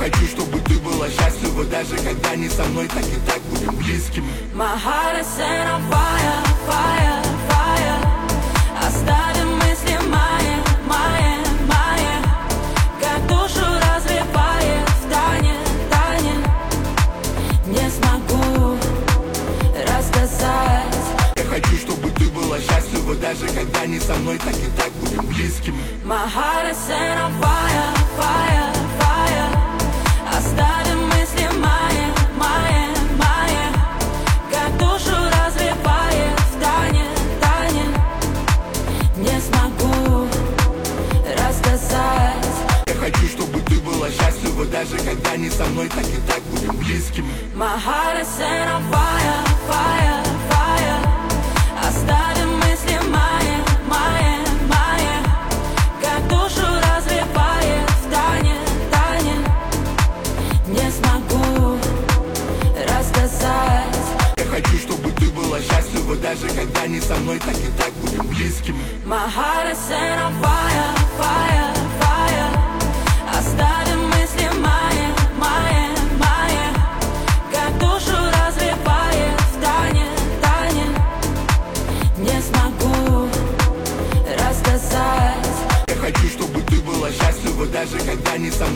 хочу, чтобы ты была счастлива, даже когда не со мной, так и так будем близкими. My heart is set on fire, fire, fire. Оставим мысли мои, как душу разрывает в тайне, тайне. Не смогу рассказать. Я хочу, чтобы ты была счастлива, даже когда не со мной, так и так будем близкими. My heart is set on fire, fire, fire. Оставим мысли мои, как душу разрывает в тайне, тайне. Не смогу рассказать. Я хочу, чтобы ты была счастлива, даже когда не со мной, так и так будем близкими. My heart is set on fire, fire, fire. Оставим мысли мои, как душу разрывает в тайне, тайне. Не смогу рассказать. Я хочу, чтобы ты была счастлива, даже когда не со мной, так и так будем близкими. My heart is set on fire, fire, fire. Оставим мысли мои, как душу разрывает в тайне, тайне. Не смогу рассказать. Я хочу, чтобы ты была счастлива, даже когда не со мной.